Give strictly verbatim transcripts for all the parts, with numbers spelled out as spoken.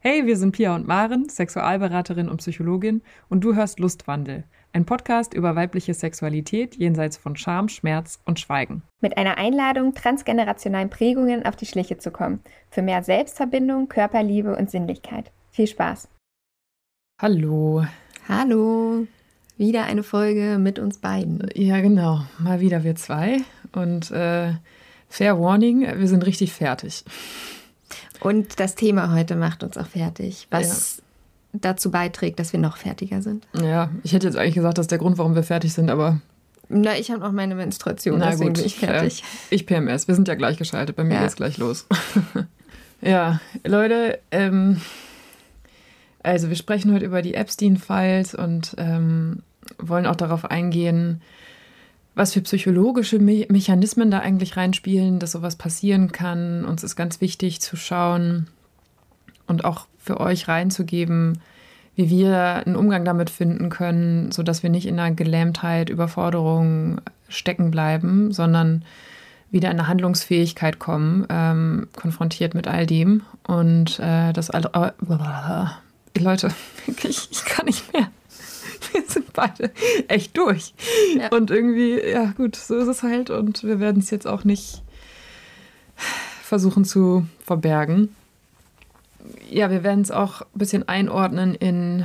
Hey, wir sind Pia und Maren, Sexualberaterin und Psychologin, und du hörst Lustwandel, ein Podcast über weibliche Sexualität jenseits von Scham, Schmerz und Schweigen. Mit einer Einladung, transgenerationalen Prägungen auf die Schliche zu kommen. Für mehr Selbstverbindung, Körperliebe und Sinnlichkeit. Viel Spaß. Hallo. Hallo. Wieder eine Folge mit uns beiden. Ja, genau. Mal wieder wir zwei. Und äh, fair warning, wir sind richtig fertig. Und das Thema heute macht uns auch fertig, was ja. dazu beiträgt, dass wir noch fertiger sind. Ja, ich hätte jetzt eigentlich gesagt, das ist der Grund, warum wir fertig sind, aber... Na, ich habe noch meine Menstruation, Na deswegen gut, bin ich fertig. Äh, ich P M S, wir sind ja gleichgeschaltet, bei mir ja. geht's gleich los. Ja, Leute, ähm, also wir sprechen heute über die Epstein-Files und ähm, wollen auch darauf eingehen, was für psychologische Me- Mechanismen da eigentlich reinspielen, dass sowas passieren kann. Uns ist ganz wichtig zu schauen und auch für euch reinzugeben, wie wir einen Umgang damit finden können, sodass wir nicht in einer Gelähmtheit, Überforderung stecken bleiben, sondern wieder in eine Handlungsfähigkeit kommen, ähm, konfrontiert mit all dem. Und äh, das alle... Äh, Leute, ich, ich kann nicht mehr. Wir sind beide echt durch. Ja. Und irgendwie, ja gut, so ist es halt. Und wir werden es jetzt auch nicht versuchen zu verbergen. Ja, wir werden es auch ein bisschen einordnen in,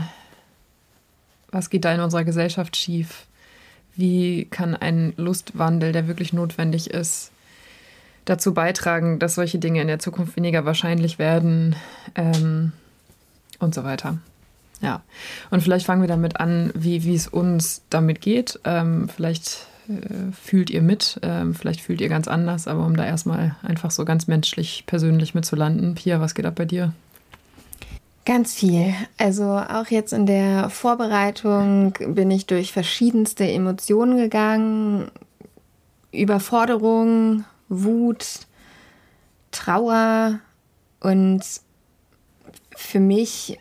was geht da in unserer Gesellschaft schief? Wie kann ein Lustwandel, der wirklich notwendig ist, dazu beitragen, dass solche Dinge in der Zukunft weniger wahrscheinlich werden ähm, und so weiter. Ja, und vielleicht fangen wir damit an, wie, wie es uns damit geht. Ähm, vielleicht äh, fühlt ihr mit, ähm, vielleicht fühlt ihr ganz anders, aber um da erstmal einfach so ganz menschlich, persönlich mitzulanden. Pia, was geht ab bei dir? Ganz viel. Also auch jetzt in der Vorbereitung bin ich durch verschiedenste Emotionen gegangen. Überforderung, Wut, Trauer, und für mich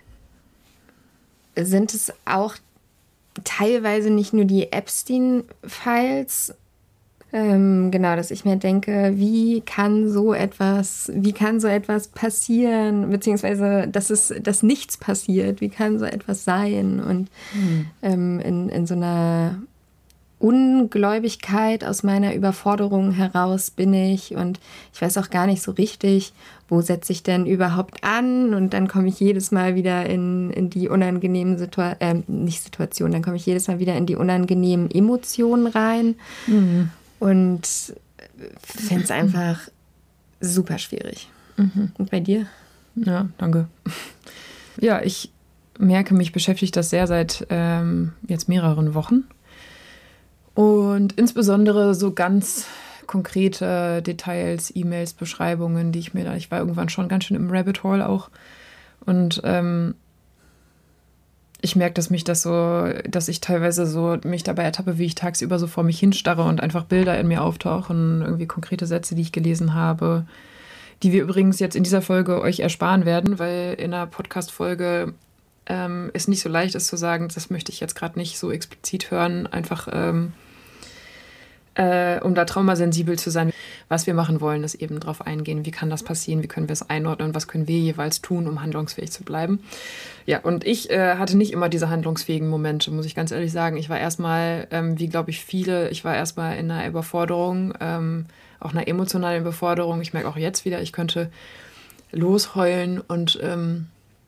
sind es auch teilweise nicht nur die Epstein-Files, ähm, genau, dass ich mir denke, wie kann so etwas, wie kann so etwas passieren, beziehungsweise, dass es, dass nichts passiert, wie kann so etwas sein? Und mhm. ähm, in, in so einer Ungläubigkeit aus meiner Überforderung heraus bin ich, und ich weiß auch gar nicht so richtig, wo setze ich denn überhaupt an, und dann komme ich jedes Mal wieder in, in die unangenehmen Situationen, äh, nicht Situationen, dann komme ich jedes Mal wieder in die unangenehmen Emotionen rein mhm. und finde es einfach super schwierig. Mhm. Und bei dir? Ja, danke. Ja, ich merke, mich beschäftigt das sehr seit ähm, jetzt mehreren Wochen. Und insbesondere so ganz konkrete Details, E-Mails, Beschreibungen, die ich mir da, ich war irgendwann schon ganz schön im Rabbit Hole auch. Und ähm, ich merke, dass mich das so, dass ich teilweise so mich dabei ertappe, wie ich tagsüber so vor mich hinstarre und einfach Bilder in mir auftauchen, irgendwie konkrete Sätze, die ich gelesen habe, die wir übrigens jetzt in dieser Folge euch ersparen werden, weil in einer Podcast-Folge ähm, es nicht so leicht ist zu sagen, das möchte ich jetzt gerade nicht so explizit hören, einfach ähm, äh, um da traumasensibel zu sein. Was wir machen wollen, ist eben darauf eingehen, wie kann das passieren, wie können wir es einordnen, was können wir jeweils tun, um handlungsfähig zu bleiben. Ja, und ich äh, hatte nicht immer diese handlungsfähigen Momente, muss ich ganz ehrlich sagen. Ich war erstmal, ähm, wie glaube ich viele, ich war erstmal in einer Überforderung, ähm, auch einer emotionalen Überforderung. Ich merke auch jetzt wieder, ich könnte losheulen und ähm,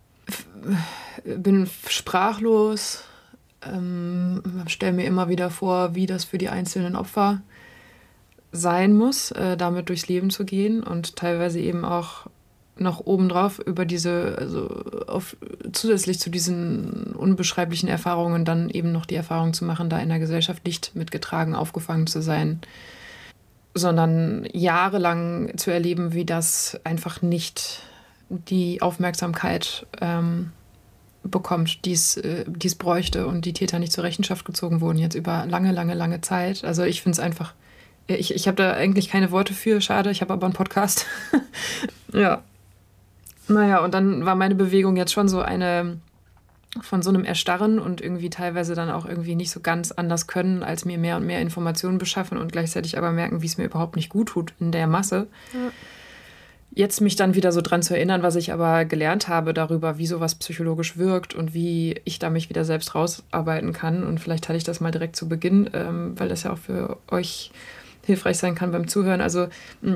bin sprachlos, ähm, stelle mir immer wieder vor, wie das für die einzelnen Opfer sein muss, äh, damit durchs Leben zu gehen und teilweise eben auch noch obendrauf über diese, also auf, zusätzlich zu diesen unbeschreiblichen Erfahrungen dann eben noch die Erfahrung zu machen, da in der Gesellschaft nicht mitgetragen, aufgefangen zu sein, sondern jahrelang zu erleben, wie das einfach nicht die Aufmerksamkeit ähm, bekommt, die es äh, bräuchte, und die Täter nicht zur Rechenschaft gezogen wurden, jetzt über lange, lange, lange Zeit. Also ich finde es einfach, ich, ich habe da eigentlich keine Worte für, schade, ich habe aber einen Podcast. Ja. Naja, und dann war meine Bewegung jetzt schon so eine von so einem Erstarren und irgendwie teilweise dann auch irgendwie nicht so ganz anders können, als mir mehr und mehr Informationen beschaffen und gleichzeitig aber merken, wie es mir überhaupt nicht gut tut in der Masse. Ja. jetzt mich dann wieder so dran zu erinnern, was ich aber gelernt habe darüber, wie sowas psychologisch wirkt und wie ich da mich wieder selbst rausarbeiten kann. Und vielleicht hatte ich das mal direkt zu Beginn, ähm, weil das ja auch für euch hilfreich sein kann beim Zuhören. Also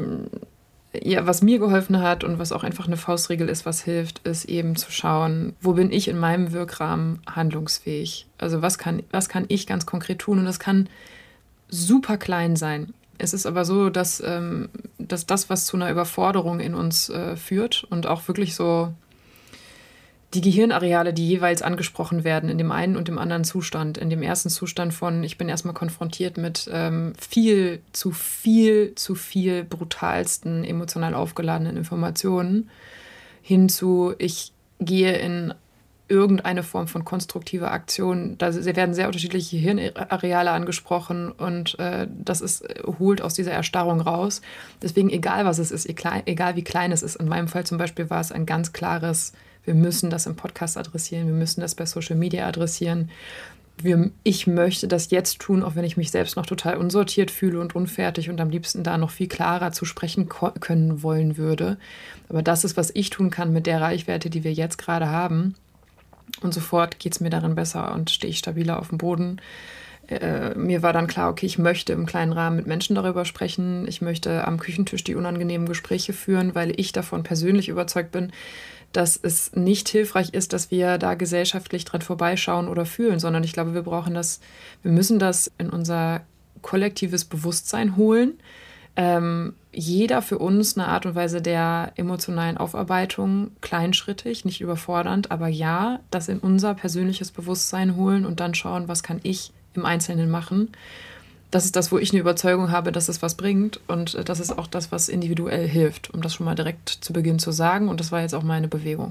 ja, was mir geholfen hat und was auch einfach eine Faustregel ist, was hilft, ist eben zu schauen, wo bin ich in meinem Wirkrahmen handlungsfähig? Also was kann, was kann ich ganz konkret tun? Und das kann super klein sein. Es ist aber so, dass, ähm, dass das, was zu einer Überforderung in uns äh, führt und auch wirklich so die Gehirnareale, die jeweils angesprochen werden in dem einen und dem anderen Zustand. In dem ersten Zustand von, ich bin erstmal konfrontiert mit ähm, viel zu viel, zu viel brutalsten, emotional aufgeladenen Informationen, hin zu, ich gehe in irgendeine Form von konstruktiver Aktion. Da werden sehr unterschiedliche Hirnareale angesprochen und äh, das ist, holt aus dieser Erstarrung raus. Deswegen, egal was es ist, egal wie klein es ist, in meinem Fall zum Beispiel war es ein ganz klares, wir müssen das im Podcast adressieren, wir müssen das bei Social Media adressieren. Wir, ich möchte das jetzt tun, auch wenn ich mich selbst noch total unsortiert fühle und unfertig und am liebsten da noch viel klarer zu sprechen ko- können wollen würde. Aber das ist, was ich tun kann mit der Reichweite, die wir jetzt gerade haben. Und sofort geht es mir darin besser und stehe ich stabiler auf dem Boden. Äh, mir war dann klar, okay, ich möchte im kleinen Rahmen mit Menschen darüber sprechen. Ich möchte am Küchentisch die unangenehmen Gespräche führen, weil ich davon persönlich überzeugt bin, dass es nicht hilfreich ist, dass wir da gesellschaftlich dran vorbeischauen oder fühlen, sondern ich glaube, wir brauchen das, wir müssen das in unser kollektives Bewusstsein holen. Ähm, jeder für uns eine Art und Weise der emotionalen Aufarbeitung, kleinschrittig, nicht überfordernd, aber ja, das in unser persönliches Bewusstsein holen und dann schauen, was kann ich im Einzelnen machen. Das ist das, wo ich eine Überzeugung habe, dass es was bringt und das ist auch das, was individuell hilft, um das schon mal direkt zu Beginn zu sagen und das war jetzt auch meine Bewegung.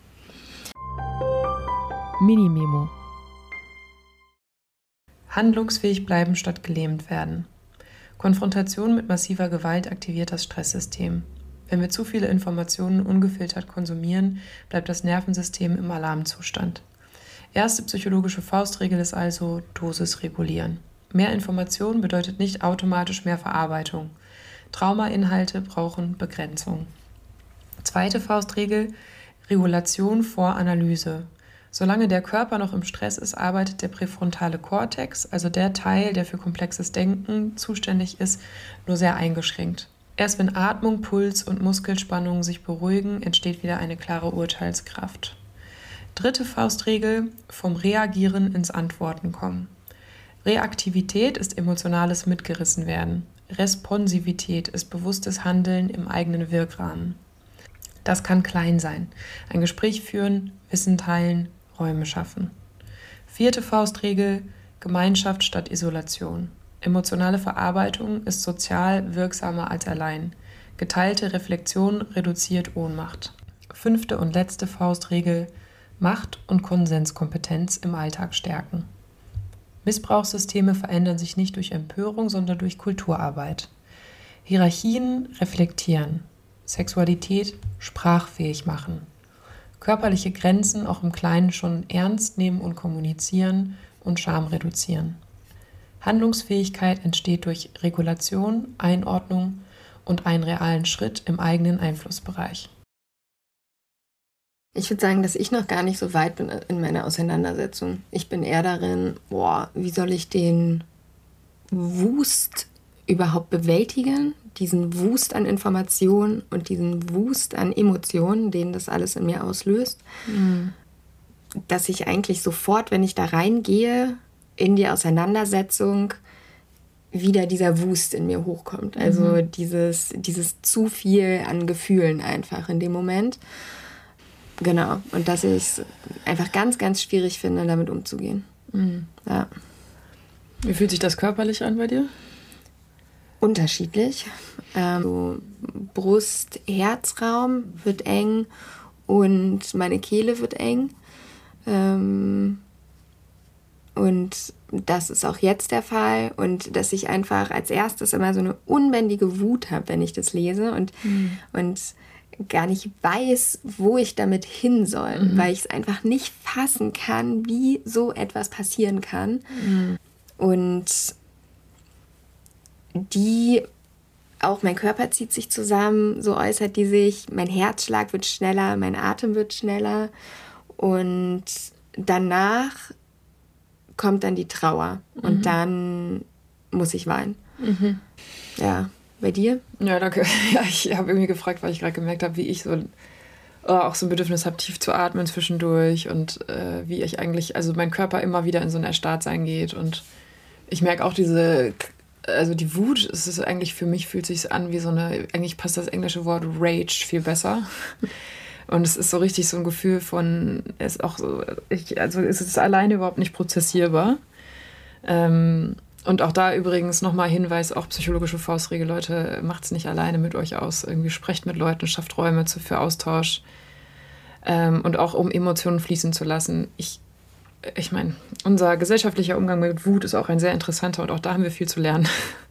Mini-Memo. Handlungsfähig bleiben statt gelähmt werden. Konfrontation mit massiver Gewalt aktiviert das Stresssystem. Wenn wir zu viele Informationen ungefiltert konsumieren, bleibt das Nervensystem im Alarmzustand. Erste psychologische Faustregel ist also Dosis regulieren. Mehr Information bedeutet nicht automatisch mehr Verarbeitung. Traumainhalte brauchen Begrenzung. Zweite Faustregel: Regulation vor Analyse. Solange der Körper noch im Stress ist, arbeitet der präfrontale Kortex, also der Teil, der für komplexes Denken zuständig ist, nur sehr eingeschränkt. Erst wenn Atmung, Puls und Muskelspannungen sich beruhigen, entsteht wieder eine klare Urteilskraft. Dritte Faustregel: vom Reagieren ins Antworten kommen. Reaktivität ist emotionales Mitgerissenwerden. Responsivität ist bewusstes Handeln im eigenen Wirkrahmen. Das kann klein sein. Ein Gespräch führen, Wissen teilen, Räume schaffen. Vierte Faustregel: Gemeinschaft statt Isolation. Emotionale Verarbeitung ist sozial wirksamer als allein. Geteilte Reflexion reduziert Ohnmacht. Fünfte und letzte Faustregel: Macht- und Konsenskompetenz im Alltag stärken. Missbrauchssysteme verändern sich nicht durch Empörung, sondern durch Kulturarbeit. Hierarchien reflektieren. Sexualität sprachfähig machen. Körperliche Grenzen auch im Kleinen schon ernst nehmen und kommunizieren und Scham reduzieren. Handlungsfähigkeit entsteht durch Regulation, Einordnung und einen realen Schritt im eigenen Einflussbereich. Ich würde sagen, dass ich noch gar nicht so weit bin in meiner Auseinandersetzung. Ich bin eher darin, boah, wie soll ich den Wust überhaupt bewältigen? Diesen Wust an Informationen und diesen Wust an Emotionen, den das alles in mir auslöst. Mhm. Dass ich eigentlich sofort, wenn ich da reingehe, in die Auseinandersetzung, wieder dieser Wust in mir hochkommt. Also mhm. dieses, dieses zu viel an Gefühlen einfach in dem Moment. Genau, und dass ich es einfach ganz, ganz schwierig finde, damit umzugehen. Mhm. Ja. Wie fühlt sich das körperlich an bei dir? Unterschiedlich. Ähm, so Brust-Herzraum wird eng und meine Kehle wird eng. Ähm, und das ist auch jetzt der Fall. Und dass ich einfach als erstes immer so eine unbändige Wut habe, wenn ich das lese und, mhm. und gar nicht weiß, wo ich damit hin soll, mhm. weil ich es einfach nicht fassen kann, wie so etwas passieren kann. Mhm. Und die auch mein Körper zieht sich zusammen, so äußert die sich. Mein Herzschlag wird schneller, mein Atem wird schneller. Und danach kommt dann die Trauer. Und mhm. dann muss ich weinen. Mhm. Ja, bei dir? Ja, danke. Ja, ich habe irgendwie gefragt, weil ich gerade gemerkt habe, wie ich so oh, auch so ein Bedürfnis habe, tief zu atmen zwischendurch. Und äh, wie ich eigentlich, also mein Körper immer wieder in so ein Erstarrtsein geht. Und ich merke auch diese... Also die Wut, es ist eigentlich für mich, fühlt sich an wie so eine, eigentlich passt das englische Wort Rage viel besser. Und es ist so richtig so ein Gefühl von, es ist auch so, ich, also es ist alleine überhaupt nicht prozessierbar. Ähm, und auch da übrigens nochmal Hinweis, auch psychologische Faustregel, Leute, macht es nicht alleine mit euch aus. Irgendwie sprecht mit Leuten, schafft Räume zu, für Austausch. Ähm, und auch um Emotionen fließen zu lassen. Ich Ich meine, unser gesellschaftlicher Umgang mit Wut ist auch ein sehr interessanter und auch da haben wir viel zu lernen.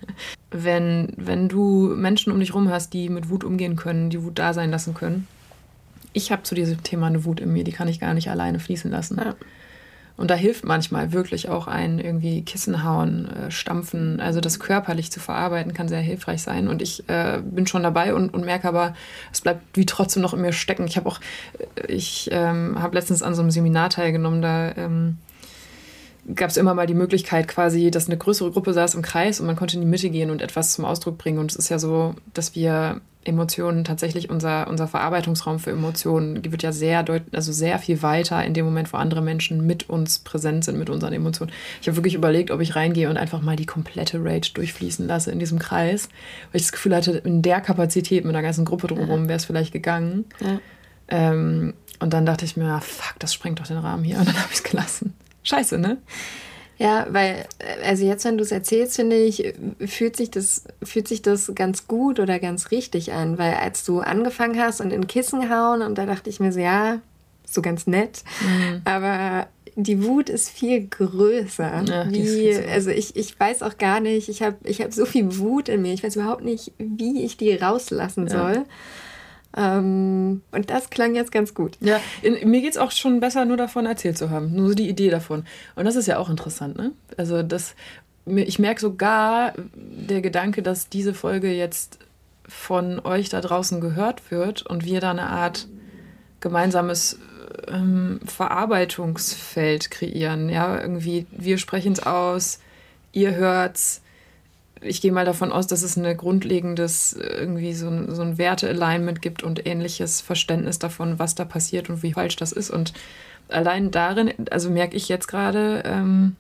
wenn, wenn du Menschen um dich rum hast, die mit Wut umgehen können, die Wut da sein lassen können. Ich habe zu diesem Thema eine Wut in mir, die kann ich gar nicht alleine fließen lassen. Ja. Und da hilft manchmal wirklich auch ein irgendwie Kissen hauen, äh, stampfen. Also das körperlich zu verarbeiten kann sehr hilfreich sein. Und ich äh, bin schon dabei und, und merke aber, es bleibt wie trotzdem noch in mir stecken. Ich habe auch, ich ähm, habe letztens an so einem Seminar teilgenommen, da ähm, gab es immer mal die Möglichkeit quasi, dass eine größere Gruppe saß im Kreis und man konnte in die Mitte gehen und etwas zum Ausdruck bringen. Und es ist ja so, dass wir Emotionen tatsächlich, unser, unser Verarbeitungsraum für Emotionen, die wird ja sehr deut- also sehr viel weiter in dem Moment, wo andere Menschen mit uns präsent sind, mit unseren Emotionen. Ich habe wirklich überlegt, ob ich reingehe und einfach mal die komplette Rage durchfließen lasse in diesem Kreis, weil ich das Gefühl hatte, in der Kapazität mit einer ganzen Gruppe drumherum wäre es vielleicht gegangen. Ja. Ähm, und dann dachte ich mir, ah, fuck, das sprengt doch den Rahmen hier. Und dann habe ich es gelassen. Scheiße, ne? Ja, weil, also jetzt, wenn du es erzählst, finde ich, fühlt sich das, fühlt sich das ganz gut oder ganz richtig an. Weil als du angefangen hast und in Kissen hauen, und da dachte ich mir so, ja, so ganz nett. Mhm. Aber die Wut ist viel größer. Ja, wie, also ich, ich weiß auch gar nicht, ich habe ich hab so viel Wut in mir. Ich weiß überhaupt nicht, wie ich die rauslassen soll. Ja. Ähm, und das klang jetzt ganz gut. Ja, in, mir geht es auch schon besser, nur davon erzählt zu haben. Nur so die Idee davon. Und das ist ja auch interessant, ne? Also das, ich merke sogar der Gedanke, dass diese Folge jetzt von euch da draußen gehört wird und wir da eine Art gemeinsames ähm, Verarbeitungsfeld kreieren. Ja, irgendwie, wir sprechen es aus, ihr hört's. Ich gehe mal davon aus, dass es ein grundlegendes irgendwie so ein, so ein Werte-Alignment gibt und ähnliches Verständnis davon, was da passiert und wie falsch das ist. Und allein darin, also merke ich jetzt gerade, ähm,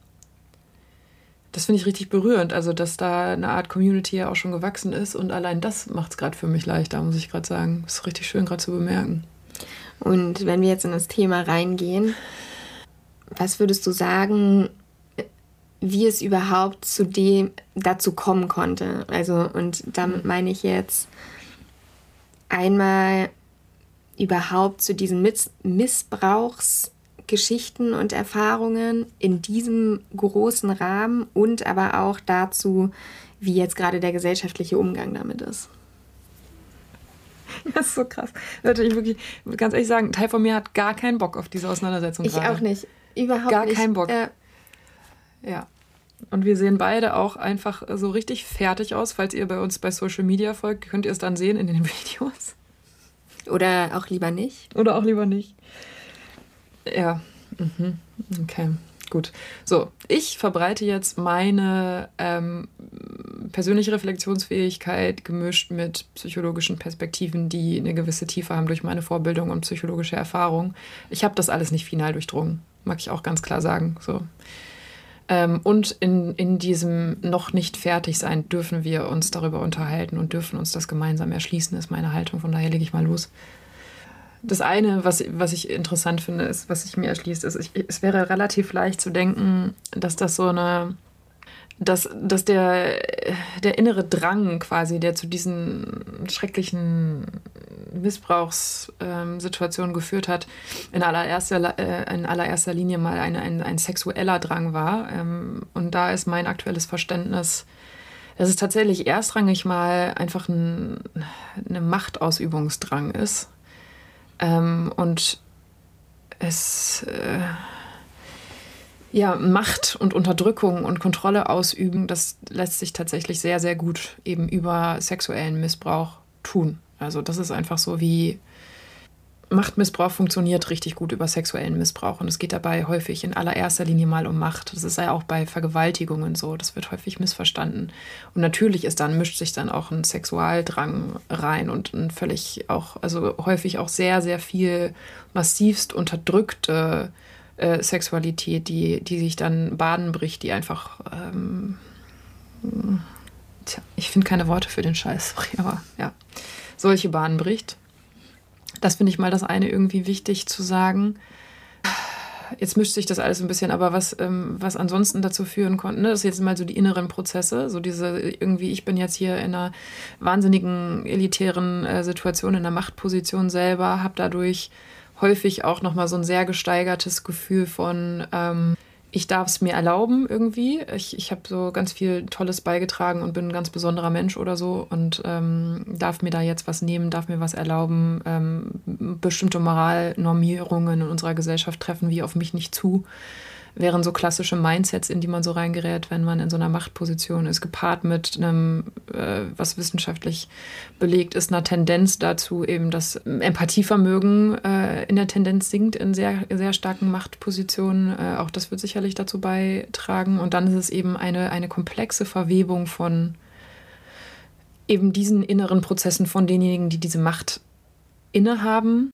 das finde ich richtig berührend, also dass da eine Art Community ja auch schon gewachsen ist und allein das macht es gerade für mich leichter, muss ich gerade sagen. Das ist richtig schön gerade zu bemerken. Und wenn wir jetzt in das Thema reingehen, was würdest du sagen, wie es überhaupt zu dem dazu kommen konnte? Also, und damit meine ich jetzt einmal überhaupt zu diesen Miss- Missbrauchsgeschichten und Erfahrungen in diesem großen Rahmen und aber auch dazu, wie jetzt gerade der gesellschaftliche Umgang damit ist. Das ist so krass. Leute, ich wirklich, ganz ehrlich sagen, ein Teil von mir hat gar keinen Bock auf diese Auseinandersetzung ich gerade. Ich auch nicht. Überhaupt gar nicht. Gar keinen Bock. Ja. Ja. Und wir sehen beide auch einfach so richtig fertig aus. Falls ihr bei uns bei Social Media folgt, könnt ihr es dann sehen in den Videos. Oder auch lieber nicht. Oder auch lieber nicht. Ja. Mhm. Okay. Gut. So, ich verbreite jetzt meine ähm, persönliche Reflexionsfähigkeit gemischt mit psychologischen Perspektiven, die eine gewisse Tiefe haben durch meine Vorbildung und psychologische Erfahrung. Ich habe das alles nicht final durchdrungen, mag ich auch ganz klar sagen. So. Ähm, und in, in diesem noch nicht fertig sein dürfen wir uns darüber unterhalten und dürfen uns das gemeinsam erschließen, ist meine Haltung. Von daher lege ich mal los. Das eine, was, was ich interessant finde, ist, was sich mir erschließt, ist, ich, es wäre relativ leicht zu denken, dass das so eine, dass, dass der, der innere Drang quasi, der zu diesen schrecklichen Missbrauchssituationen geführt hat, in allererster, äh, in allererster Linie mal eine, ein, ein sexueller Drang war. Ähm, und da ist mein aktuelles Verständnis, dass es tatsächlich erstrangig mal einfach ein, eine Machtausübungsdrang ist. Ähm, und es, äh, Ja, Macht und Unterdrückung und Kontrolle ausüben, das lässt sich tatsächlich sehr, sehr gut eben über sexuellen Missbrauch tun. Also das ist einfach so, wie Machtmissbrauch funktioniert richtig gut über sexuellen Missbrauch. Und es geht dabei häufig in allererster Linie mal um Macht. Das ist ja auch bei Vergewaltigungen so. Das wird häufig missverstanden. Und natürlich ist dann, mischt sich dann auch ein Sexualdrang rein und ein völlig auch, also häufig auch sehr, sehr viel massivst unterdrückte äh, Sexualität, die, die sich dann Bahnen bricht, die einfach, ähm, tja, ich finde keine Worte für den Scheiß, sorry, aber ja, solche Bahnen bricht. Das finde ich mal das eine irgendwie wichtig zu sagen. Jetzt mischt sich das alles ein bisschen, aber was, ähm, was ansonsten dazu führen konnte, ne, das ist jetzt mal so die inneren Prozesse, so diese irgendwie, ich bin jetzt hier in einer wahnsinnigen elitären äh, Situation, in einer Machtposition selber, habe dadurch häufig auch nochmal so ein sehr gesteigertes Gefühl von, ähm, ich darf es mir erlauben irgendwie. Ich, ich habe so ganz viel Tolles beigetragen und bin ein ganz besonderer Mensch oder so und ähm, darf mir da jetzt was nehmen, darf mir was erlauben. Ähm, bestimmte Moralnormierungen in unserer Gesellschaft treffen wie auf mich nicht zu. Wären so klassische Mindsets, in die man so reingerät, wenn man in so einer Machtposition ist, gepaart mit einem, äh, was wissenschaftlich belegt ist, einer Tendenz dazu, eben das Empathievermögen äh, in der Tendenz sinkt in sehr, sehr starken Machtpositionen. Äh, auch das wird sicherlich dazu beitragen. Und dann ist es eben eine, eine komplexe Verwebung von eben diesen inneren Prozessen von denjenigen, die diese Macht innehaben.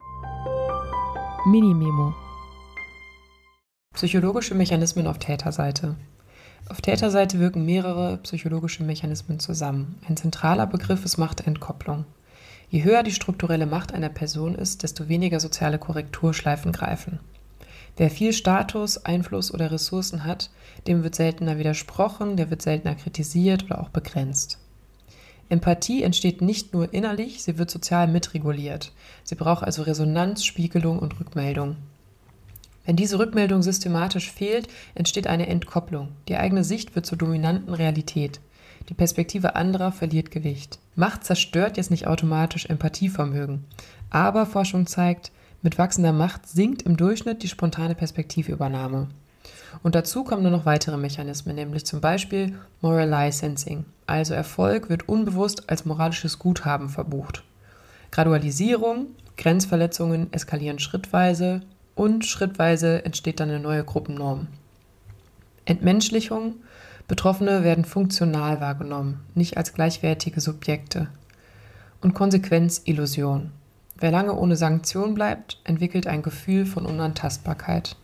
Mini-Memo. Psychologische Mechanismen auf Täterseite. Auf Täterseite wirken mehrere psychologische Mechanismen zusammen. Ein zentraler Begriff ist Machtentkopplung. Je höher die strukturelle Macht einer Person ist, desto weniger soziale Korrekturschleifen greifen. Wer viel Status, Einfluss oder Ressourcen hat, dem wird seltener widersprochen, der wird seltener kritisiert oder auch begrenzt. Empathie entsteht nicht nur innerlich, sie wird sozial mitreguliert. Sie braucht also Resonanz, Spiegelung und Rückmeldung. Wenn diese Rückmeldung systematisch fehlt, entsteht eine Entkopplung. Die eigene Sicht wird zur dominanten Realität. Die Perspektive anderer verliert Gewicht. Macht zerstört jetzt nicht automatisch Empathievermögen. Aber Forschung zeigt, mit wachsender Macht sinkt im Durchschnitt die spontane Perspektivübernahme. Und dazu kommen nur noch weitere Mechanismen, nämlich zum Beispiel Moral Licensing. Also Erfolg wird unbewusst als moralisches Guthaben verbucht. Gradualisierung, Grenzverletzungen eskalieren schrittweise, und schrittweise entsteht dann eine neue Gruppennorm. Entmenschlichung. Betroffene werden funktional wahrgenommen, nicht als gleichwertige Subjekte. Und Konsequenzillusion. Wer lange ohne Sanktion bleibt, entwickelt ein Gefühl von Unantastbarkeit.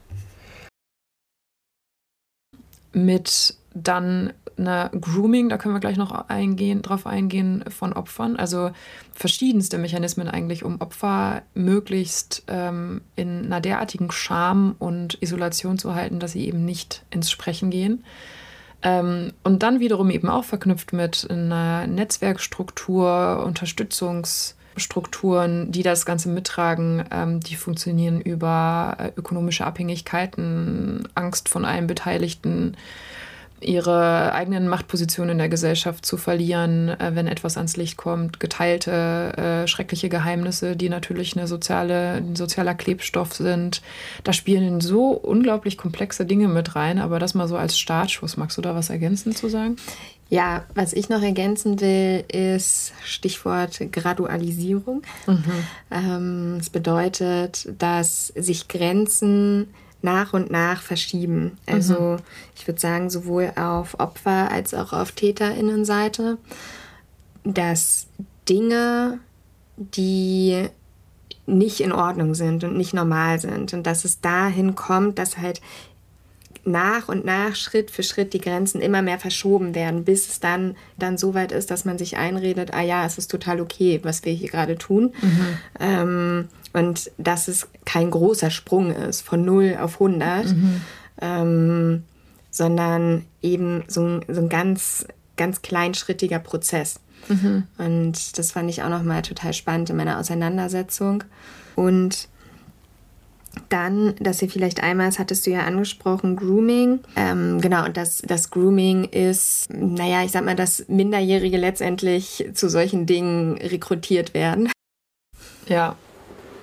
Mit dann einer Grooming, da können wir gleich noch eingehen, drauf eingehen, von Opfern. Also verschiedenste Mechanismen eigentlich, um Opfer möglichst ähm, in einer derartigen Scham und Isolation zu halten, dass sie eben nicht ins Sprechen gehen. Ähm, und dann wiederum eben auch verknüpft mit einer Netzwerkstruktur, Unterstützungsstrukturen, die das Ganze mittragen, ähm, die funktionieren über äh, ökonomische Abhängigkeiten, Angst von allen Beteiligten, ihre eigenen Machtpositionen in der Gesellschaft zu verlieren, äh, wenn etwas ans Licht kommt, geteilte, äh, schreckliche Geheimnisse, die natürlich eine soziale, ein sozialer Klebstoff sind. Da spielen so unglaublich komplexe Dinge mit rein, aber das mal so als Startschuss. Magst du da was ergänzend zu sagen? Ja, was ich noch ergänzen will, ist Stichwort Gradualisierung. Mhm. Ähm, es bedeutet, dass sich Grenzen nach und nach verschieben. Also mhm. ich würde sagen, sowohl auf Opfer- als auch auf TäterInnenseite, dass Dinge, die nicht in Ordnung sind und nicht normal sind und dass es dahin kommt, dass halt nach und nach, Schritt für Schritt die Grenzen immer mehr verschoben werden, bis es dann, dann so weit ist, dass man sich einredet, ah ja, es ist total okay, was wir hier gerade tun. Mhm. Ähm, und dass es kein großer Sprung ist von null auf hundert, mhm. ähm, sondern eben so ein, so ein ganz, ganz kleinschrittiger Prozess. Mhm. Und das fand ich auch nochmal total spannend in meiner Auseinandersetzung. Und dann, dass ihr vielleicht einmal, das hattest du ja angesprochen, Grooming. Ähm, genau, und das, das Grooming ist, naja, ich sag mal, dass Minderjährige letztendlich zu solchen Dingen rekrutiert werden. Ja.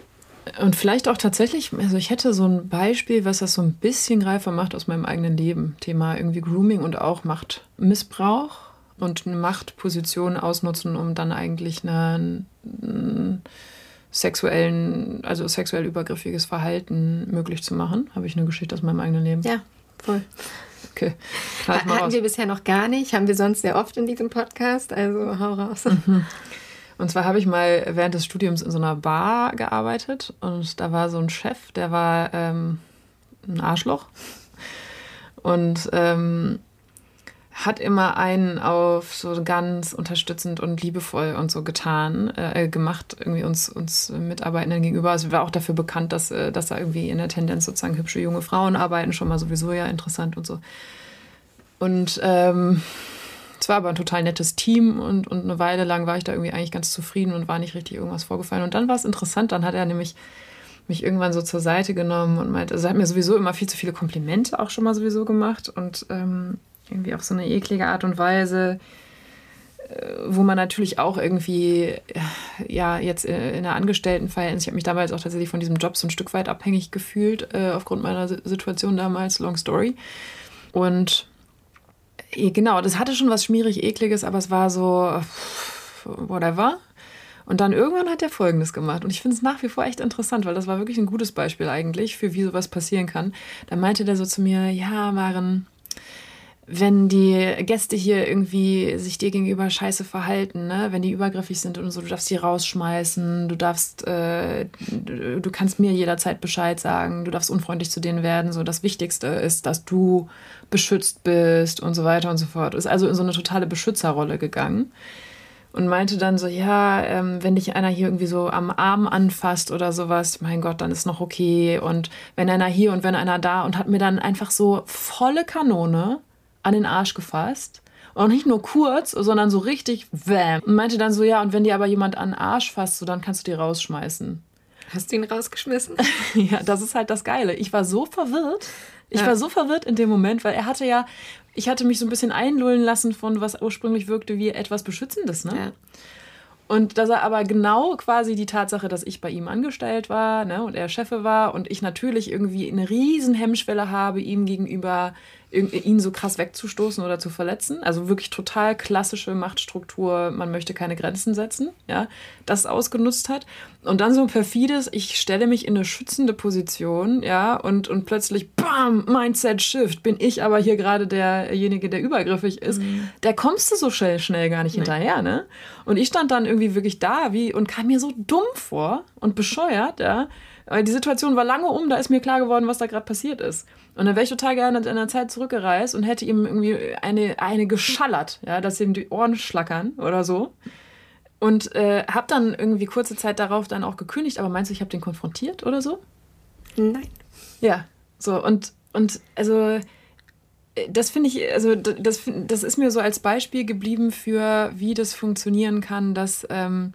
Und vielleicht auch tatsächlich, also ich hätte so ein Beispiel, was das so ein bisschen greifbar macht aus meinem eigenen Leben. Thema irgendwie Grooming und auch Machtmissbrauch und eine Machtposition ausnutzen, um dann eigentlich einen, einen sexuellen, also sexuell übergriffiges Verhalten möglich zu machen. Habe ich eine Geschichte aus meinem eigenen Leben? Ja, voll. Okay. Ha- hatten wir bisher noch gar nicht, haben wir sonst sehr oft in diesem Podcast, also hau raus. Mhm. Und zwar habe ich mal während des Studiums in so einer Bar gearbeitet und da war so ein Chef, der war ähm, ein Arschloch und ähm, hat immer einen auf so ganz unterstützend und liebevoll und so getan, äh, gemacht, irgendwie uns, uns Mitarbeitenden gegenüber. Also war auch dafür bekannt, dass, äh, dass da irgendwie in der Tendenz sozusagen hübsche junge Frauen arbeiten, schon mal sowieso ja interessant und so. Und ähm, es war aber ein total nettes Team und, und eine Weile lang war ich da irgendwie eigentlich ganz zufrieden und war nicht richtig irgendwas vorgefallen. Und dann war es interessant, dann hat er nämlich mich irgendwann so zur Seite genommen und meinte, also er hat mir sowieso immer viel zu viele Komplimente auch schon mal sowieso gemacht und ähm, irgendwie auf so eine eklige Art und Weise, äh, wo man natürlich auch irgendwie, äh, ja, jetzt in, in einer Angestelltenverhältnis, ich habe mich damals auch tatsächlich von diesem Job so ein Stück weit abhängig gefühlt, äh, aufgrund meiner S- Situation damals, long story. Und genau, das hatte schon was schmierig Ekliges, aber es war so, whatever. Und dann irgendwann hat er Folgendes gemacht. Und ich finde es nach wie vor echt interessant, weil das war wirklich ein gutes Beispiel eigentlich für wie sowas passieren kann. Da meinte der so zu mir, ja, Maren, wenn die Gäste hier irgendwie sich dir gegenüber scheiße verhalten, ne, wenn die übergriffig sind und so, du darfst die rausschmeißen, du darfst, äh, du, du kannst mir jederzeit Bescheid sagen, du darfst unfreundlich zu denen werden. So, das Wichtigste ist, dass du beschützt bist und so weiter und so fort. Ist also in so eine totale Beschützerrolle gegangen und meinte dann so, ja, ähm, wenn dich einer hier irgendwie so am Arm anfasst oder sowas, mein Gott, dann ist noch okay. Und wenn einer hier und wenn einer da, und hat mir dann einfach so volle Kanone an den Arsch gefasst. Und nicht nur kurz, sondern so richtig wham. Und meinte dann so, ja, und wenn dir aber jemand an den Arsch fasst, so, dann kannst du die rausschmeißen. Hast du ihn rausgeschmissen? Ja, das ist halt das Geile. Ich war so verwirrt. Ich Ja. war so verwirrt in dem Moment, weil er hatte ja, ich hatte mich so ein bisschen einlullen lassen von, was ursprünglich wirkte wie etwas Beschützendes, ne? Ja. Und dass er aber genau quasi die Tatsache, dass ich bei ihm angestellt war, ne, und er Chefe war und ich natürlich irgendwie eine riesen Hemmschwelle habe, ihm gegenüber ihn so krass wegzustoßen oder zu verletzen. Also wirklich total klassische Machtstruktur, man möchte keine Grenzen setzen, ja, das ausgenutzt hat. Und dann so ein perfides, ich stelle mich in eine schützende Position, ja, und, und plötzlich, bam, Mindset Shift, bin ich aber hier gerade derjenige, der übergriffig ist. Mhm. Da kommst du so schnell, schnell gar nicht nee. hinterher, ne? Und ich stand dann irgendwie wirklich da wie und kam mir so dumm vor und bescheuert, ja. Aber die Situation war lange um, da ist mir klar geworden, was da gerade passiert ist. Und dann wäre ich total gerne in der Zeit zurückgereist und hätte ihm irgendwie eine, eine geschallert, ja, dass ihm die Ohren schlackern oder so. Und äh, habe dann irgendwie kurze Zeit darauf dann auch gekündigt. Aber meinst du, ich habe den konfrontiert oder so? Nein. Ja, so und, und also das finde ich, also das, das ist mir so als Beispiel geblieben für, wie das funktionieren kann, dass... Ähm,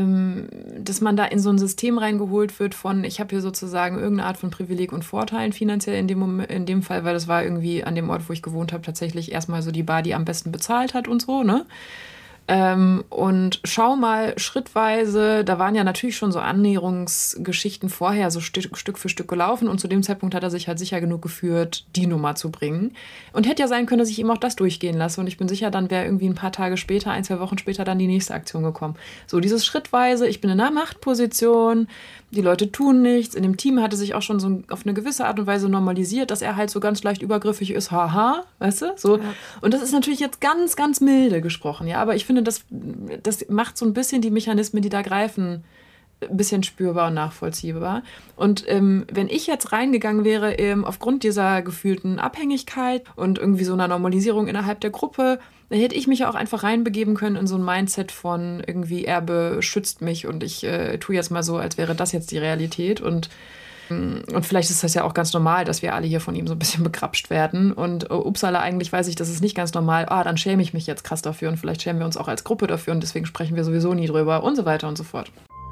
dass man da in so ein System reingeholt wird von, ich habe hier sozusagen irgendeine Art von Privileg und Vorteilen finanziell in dem, Moment, in dem Fall, weil das war irgendwie an dem Ort, wo ich gewohnt habe, tatsächlich erstmal so die Bar, die am besten bezahlt hat und so, ne? Ähm, und schau mal schrittweise, da waren ja natürlich schon so Annäherungsgeschichten vorher so Stück, Stück für Stück gelaufen und zu dem Zeitpunkt hat er sich halt sicher genug geführt, die Nummer zu bringen. Und hätte ja sein können, dass ich ihm auch das durchgehen lasse und ich bin sicher, dann wäre irgendwie ein paar Tage später, ein, zwei Wochen später dann die nächste Aktion gekommen. So dieses schrittweise, ich bin in einer Machtposition, die Leute tun nichts, in dem Team hatte sich auch schon so auf eine gewisse Art und Weise normalisiert, dass er halt so ganz leicht übergriffig ist, haha, weißt du, so. Ja. Und das ist natürlich jetzt ganz, ganz milde gesprochen, ja, aber ich finde, das, das macht so ein bisschen die Mechanismen, die da greifen, ein bisschen spürbar und nachvollziehbar. Und ähm, wenn ich jetzt reingegangen wäre, ähm, aufgrund dieser gefühlten Abhängigkeit und irgendwie so einer Normalisierung innerhalb der Gruppe, dann hätte ich mich ja auch einfach reinbegeben können in so ein Mindset von irgendwie, er beschützt mich und ich äh, tue jetzt mal so, als wäre das jetzt die Realität. Und, und vielleicht ist das ja auch ganz normal, dass wir alle hier von ihm so ein bisschen begrapscht werden. Und uh, upsala, eigentlich weiß ich, das ist nicht ganz normal. Ah, dann schäme ich mich jetzt krass dafür und vielleicht schämen wir uns auch als Gruppe dafür und deswegen sprechen wir sowieso nie drüber und so weiter und so fort.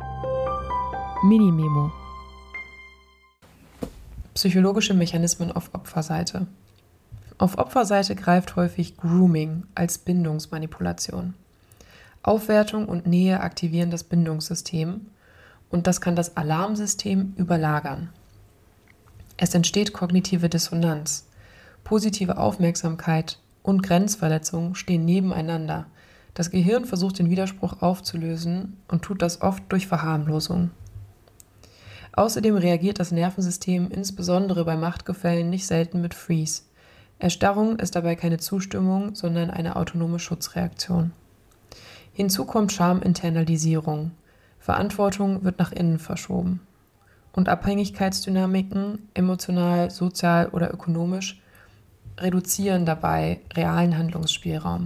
Mini-Memo. Psychologische Mechanismen auf Opferseite. Auf Opferseite greift häufig Grooming als Bindungsmanipulation. Aufwertung und Nähe aktivieren das Bindungssystem und das kann das Alarmsystem überlagern. Es entsteht kognitive Dissonanz. Positive Aufmerksamkeit und Grenzverletzung stehen nebeneinander. Das Gehirn versucht den Widerspruch aufzulösen und tut das oft durch Verharmlosung. Außerdem reagiert das Nervensystem insbesondere bei Machtgefällen nicht selten mit Freeze. Erstarrung ist dabei keine Zustimmung, sondern eine autonome Schutzreaktion. Hinzu kommt Schaminternalisierung. Verantwortung wird nach innen verschoben. Und Abhängigkeitsdynamiken, emotional, sozial oder ökonomisch, reduzieren dabei realen Handlungsspielraum.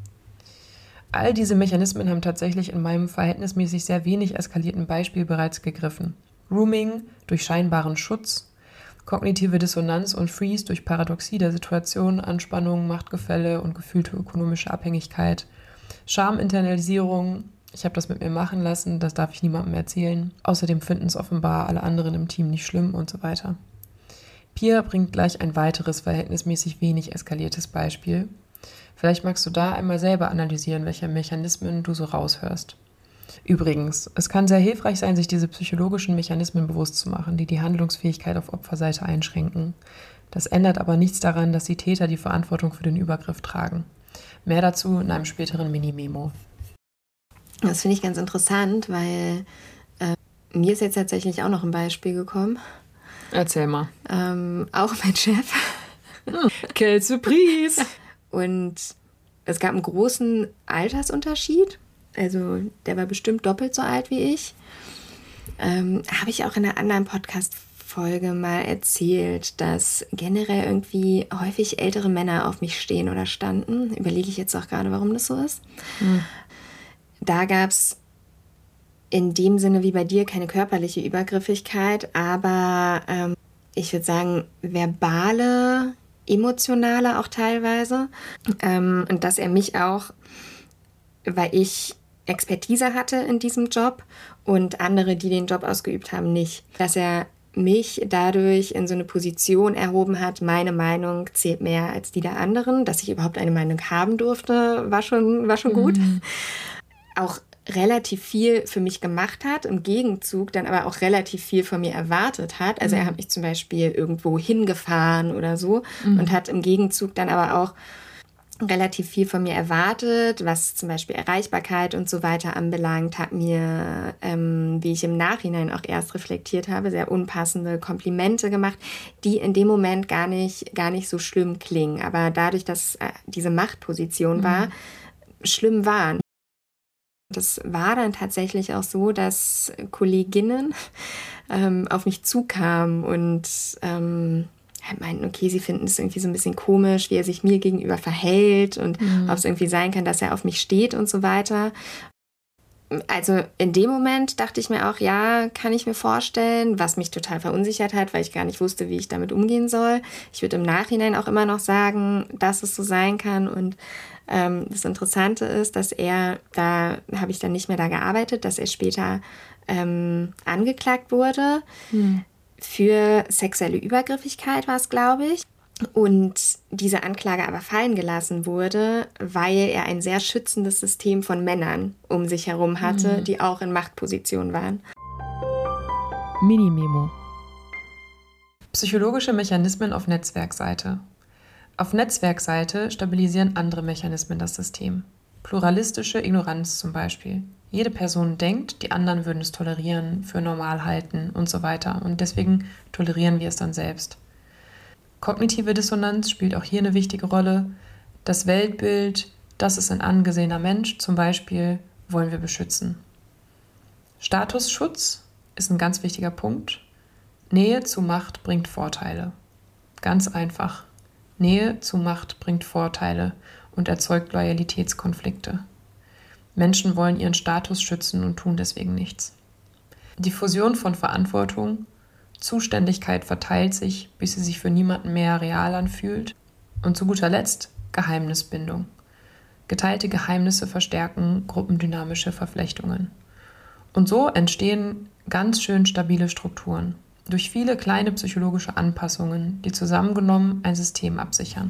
All diese Mechanismen haben tatsächlich in meinem verhältnismäßig sehr wenig eskalierten Beispiel bereits gegriffen. Rooming durch scheinbaren Schutz, kognitive Dissonanz und Freeze durch Paradoxie der Situation, Anspannung, Machtgefälle und gefühlte ökonomische Abhängigkeit, Schaminternalisierung, ich habe das mit mir machen lassen, das darf ich niemandem erzählen. Außerdem finden es offenbar alle anderen im Team nicht schlimm und so weiter. Pia bringt gleich ein weiteres verhältnismäßig wenig eskaliertes Beispiel. Vielleicht magst du da einmal selber analysieren, welche Mechanismen du so raushörst. Übrigens, es kann sehr hilfreich sein, sich diese psychologischen Mechanismen bewusst zu machen, die die Handlungsfähigkeit auf Opferseite einschränken. Das ändert aber nichts daran, dass die Täter die Verantwortung für den Übergriff tragen. Mehr dazu in einem späteren Mini-Memo. Das finde ich ganz interessant, weil äh, mir ist jetzt tatsächlich auch noch ein Beispiel gekommen. Erzähl mal. Ähm, auch mein Chef. Hm, quelle Surprise! Und es gab einen großen Altersunterschied. Also der war bestimmt doppelt so alt wie ich. Ähm, habe ich auch in einer anderen Podcast-Folge mal erzählt, dass generell irgendwie häufig ältere Männer auf mich stehen oder standen. Überlege ich jetzt auch gerade, warum das so ist. Hm. Da gab es in dem Sinne wie bei dir keine körperliche Übergriffigkeit, aber ähm, ich würde sagen verbale, emotionale auch teilweise. Ähm, und dass er mich auch, weil ich Expertise hatte in diesem Job und andere, die den Job ausgeübt haben, nicht. Dass er mich dadurch in so eine Position erhoben hat, meine Meinung zählt mehr als die der anderen. Dass ich überhaupt eine Meinung haben durfte, war schon, war schon gut. Mhm. Auch relativ viel für mich gemacht hat, im Gegenzug dann aber auch relativ viel von mir erwartet hat. Also mhm. er hat mich zum Beispiel irgendwo hingefahren oder so mhm. und hat im Gegenzug dann aber auch relativ viel von mir erwartet, was zum Beispiel Erreichbarkeit und so weiter anbelangt, hat mir, ähm, wie ich im Nachhinein auch erst reflektiert habe, sehr unpassende Komplimente gemacht, die in dem Moment gar nicht, gar nicht so schlimm klingen, aber dadurch, dass äh, diese Machtposition mhm. war, schlimm waren. Das war dann tatsächlich auch so, dass Kolleginnen ähm, auf mich zukamen und ähm, meinten, okay, sie finden es irgendwie so ein bisschen komisch, wie er sich mir gegenüber verhält und mhm. ob es irgendwie sein kann, dass er auf mich steht und so weiter. Also in dem Moment dachte ich mir auch, ja, kann ich mir vorstellen, was mich total verunsichert hat, weil ich gar nicht wusste, wie ich damit umgehen soll. Ich würde im Nachhinein auch immer noch sagen, dass es so sein kann. Und ähm, das Interessante ist, dass er, da habe ich dann nicht mehr da gearbeitet, dass er später ähm, angeklagt wurde. Mhm. Für sexuelle Übergriffigkeit war es, glaube ich. Und diese Anklage aber fallen gelassen wurde, weil er ein sehr schützendes System von Männern um sich herum hatte, mhm. die auch in Machtpositionen waren. Mini-Memo. Psychologische Mechanismen auf Netzwerkseite. Auf Netzwerkseite stabilisieren andere Mechanismen das System. Pluralistische Ignoranz zum Beispiel. Jede Person denkt, die anderen würden es tolerieren, für normal halten und so weiter. Und deswegen tolerieren wir es dann selbst. Kognitive Dissonanz spielt auch hier eine wichtige Rolle. Das Weltbild, das ist ein angesehener Mensch, zum Beispiel, wollen wir beschützen. Statusschutz ist ein ganz wichtiger Punkt. Nähe zu Macht bringt Vorteile. Ganz einfach. Nähe zu Macht bringt Vorteile und erzeugt Loyalitätskonflikte. Menschen wollen ihren Status schützen und tun deswegen nichts. Diffusion von Verantwortung, Zuständigkeit verteilt sich, bis sie sich für niemanden mehr real anfühlt. Und zu guter Letzt Geheimnisbindung. Geteilte Geheimnisse verstärken gruppendynamische Verflechtungen. Und so entstehen ganz schön stabile Strukturen, durch viele kleine psychologische Anpassungen, die zusammengenommen ein System absichern.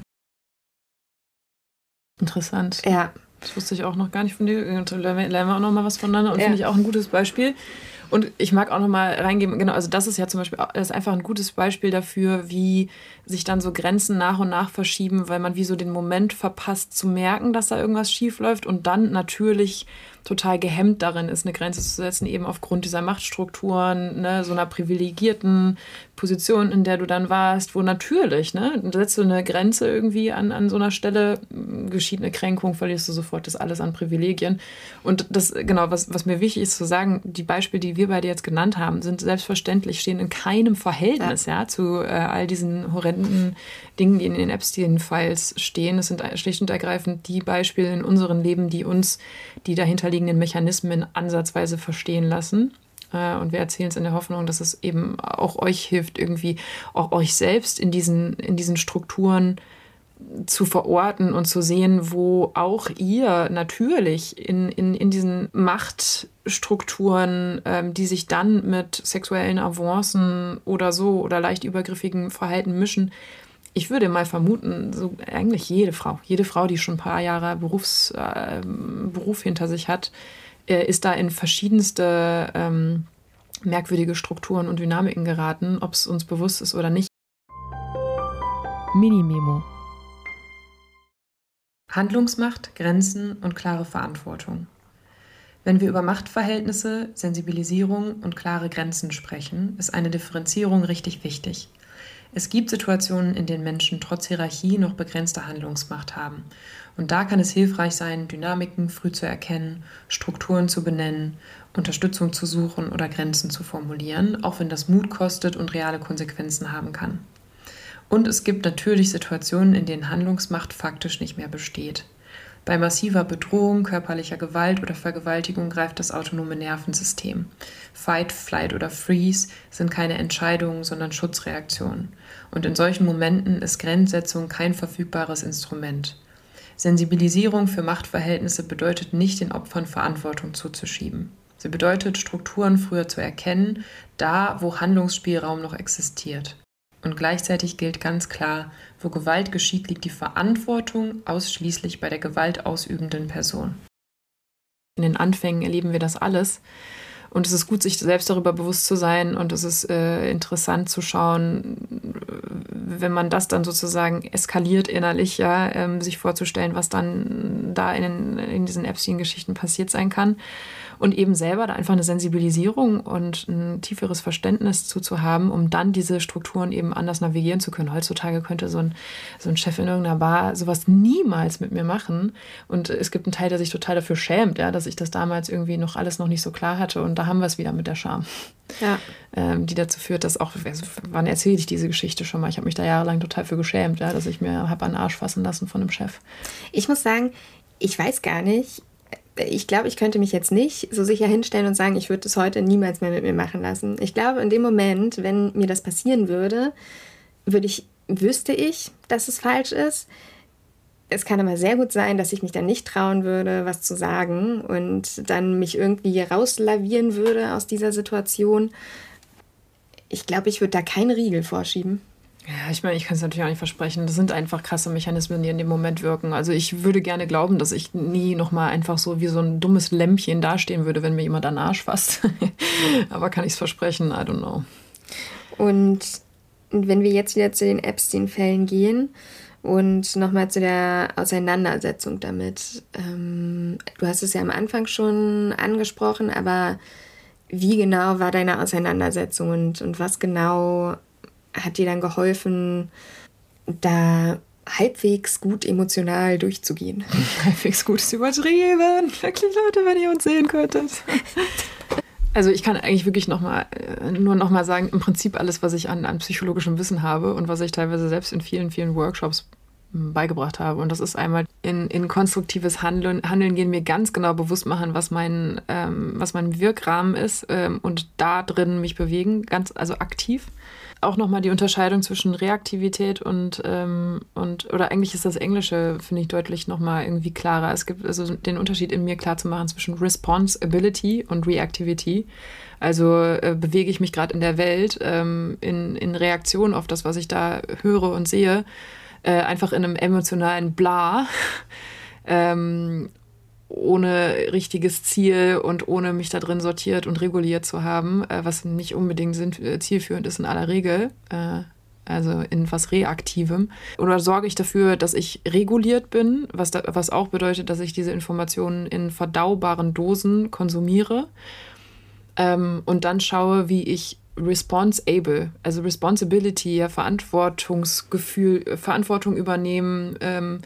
Interessant. Ja. Das wusste ich auch noch gar nicht von dir. Da lernen wir auch noch mal was voneinander und ja. finde ich auch ein gutes Beispiel. Und ich mag auch nochmal reingeben, genau, also das ist ja zum Beispiel, das ist einfach ein gutes Beispiel dafür, wie sich dann so Grenzen nach und nach verschieben, weil man wie so den Moment verpasst zu merken, dass da irgendwas schief läuft und dann natürlich total gehemmt darin ist, eine Grenze zu setzen, eben aufgrund dieser Machtstrukturen, ne, so einer privilegierten Position, in der du dann warst, wo natürlich, ne, setzt du eine Grenze irgendwie an, an so einer Stelle, geschieht eine Kränkung, verlierst du sofort das alles an Privilegien. Und das, genau, was, was mir wichtig ist zu sagen, die Beispiele, die wir beide jetzt genannt haben, sind selbstverständlich, stehen in keinem Verhältnis ja. Ja, zu äh, all diesen horrenden Dingen, die in den Epstein-Files stehen. Es sind schlicht und ergreifend die Beispiele in unserem Leben, die uns die dahinterliegenden Mechanismen ansatzweise verstehen lassen. Äh, und wir erzählen es in der Hoffnung, dass es eben auch euch hilft, irgendwie auch euch selbst in diesen, in diesen Strukturen zu verorten und zu sehen, wo auch ihr natürlich in, in, in diesen Machtstrukturen, ähm, die sich dann mit sexuellen Avancen oder so oder leicht übergriffigen Verhalten mischen. Ich würde mal vermuten, so eigentlich jede Frau, jede Frau, die schon ein paar Jahre Berufs, äh, Beruf hinter sich hat, äh, ist da in verschiedenste ähm, merkwürdige Strukturen und Dynamiken geraten, ob es uns bewusst ist oder nicht. Mini-Memo. Handlungsmacht, Grenzen und klare Verantwortung. Wenn wir über Machtverhältnisse, Sensibilisierung und klare Grenzen sprechen, ist eine Differenzierung richtig wichtig. Es gibt Situationen, in denen Menschen trotz Hierarchie noch begrenzte Handlungsmacht haben. Und da kann es hilfreich sein, Dynamiken früh zu erkennen, Strukturen zu benennen, Unterstützung zu suchen oder Grenzen zu formulieren, auch wenn das Mut kostet und reale Konsequenzen haben kann. Und es gibt natürlich Situationen, in denen Handlungsmacht faktisch nicht mehr besteht. Bei massiver Bedrohung, körperlicher Gewalt oder Vergewaltigung greift das autonome Nervensystem. Fight, Flight oder Freeze sind keine Entscheidungen, sondern Schutzreaktionen. Und in solchen Momenten ist Grenzsetzung kein verfügbares Instrument. Sensibilisierung für Machtverhältnisse bedeutet nicht, den Opfern Verantwortung zuzuschieben. Sie bedeutet, Strukturen früher zu erkennen, da wo Handlungsspielraum noch existiert. Und gleichzeitig gilt ganz klar, wo Gewalt geschieht, liegt die Verantwortung ausschließlich bei der gewaltausübenden Person. In den Anfängen erleben wir das alles. Und es ist gut, sich selbst darüber bewusst zu sein. Und es ist äh, interessant zu schauen, wenn man das dann sozusagen eskaliert innerlich, ja, ähm, sich vorzustellen, was dann da in, in diesen Epstein-Geschichten passiert sein kann. Und eben selber da einfach eine Sensibilisierung und ein tieferes Verständnis zu, haben, um dann diese Strukturen eben anders navigieren zu können. Heutzutage könnte so ein, so ein Chef in irgendeiner Bar sowas niemals mit mir machen. Und es gibt einen Teil, der sich total dafür schämt, ja, dass ich das damals irgendwie noch alles noch nicht so klar hatte. Und da haben wir es wieder mit der Scham, ja. ähm, die dazu führt, dass auch, wann erzähle ich diese Geschichte schon mal? Ich habe mich da jahrelang total für geschämt, ja, dass ich mir habe an den Arsch fassen lassen von einem Chef. Ich muss sagen, ich weiß gar nicht, ich glaube, ich könnte mich jetzt nicht so sicher hinstellen und sagen, ich würde das heute niemals mehr mit mir machen lassen. Ich glaube, in dem Moment, wenn mir das passieren würde, würde ich, wüsste ich, dass es falsch ist. Es kann aber sehr gut sein, dass ich mich dann nicht trauen würde, was zu sagen und dann mich irgendwie rauslavieren würde aus dieser Situation. Ich glaube, ich würde da keinen Riegel vorschieben. Ja, ich meine, ich kann es natürlich auch nicht versprechen. Das sind einfach krasse Mechanismen, die in dem Moment wirken. Also ich würde gerne glauben, dass ich nie nochmal einfach so wie so ein dummes Lämpchen dastehen würde, wenn mir jemand an den Arsch fasst. Aber kann ich es versprechen? I don't know. Und wenn wir jetzt wieder zu den Epstein-Fällen gehen und nochmal zu der Auseinandersetzung damit. Ähm, du hast es ja am Anfang schon angesprochen, aber wie genau war deine Auseinandersetzung und, und was genau hat dir dann geholfen, da halbwegs gut emotional durchzugehen? Halbwegs gut ist übertrieben. Wirklich, Leute, wenn ihr uns sehen könntet. Also ich kann eigentlich wirklich noch mal, nur noch mal sagen, im Prinzip alles, was ich an, an psychologischem Wissen habe und was ich teilweise selbst in vielen, vielen Workshops beigebracht habe. Und das ist einmal in, in konstruktives Handeln, Handeln gehen, mir ganz genau bewusst machen, was mein, ähm, was mein Wirkrahmen ist ähm, und da drin mich bewegen, ganz, also aktiv. Auch nochmal die Unterscheidung zwischen Reaktivität und, ähm, und, oder eigentlich ist das Englische, finde ich, deutlich nochmal irgendwie klarer. Es gibt also den Unterschied in mir klar zu machen zwischen Responsibility und Reactivity. Also äh, bewege ich mich gerade in der Welt ähm, in, in Reaktion auf das, was ich da höre und sehe, äh, einfach in einem emotionalen Bla. ähm, ohne richtiges Ziel und ohne mich da drin sortiert und reguliert zu haben, äh, was nicht unbedingt sind, äh, zielführend ist in aller Regel, äh, also in was Reaktivem. Oder sorge ich dafür, dass ich reguliert bin, was, da, was auch bedeutet, dass ich diese Informationen in verdaubaren Dosen konsumiere ähm, und dann schaue, wie ich responsible, also Responsibility, ja, Verantwortungsgefühl, Verantwortung übernehmen, ähm,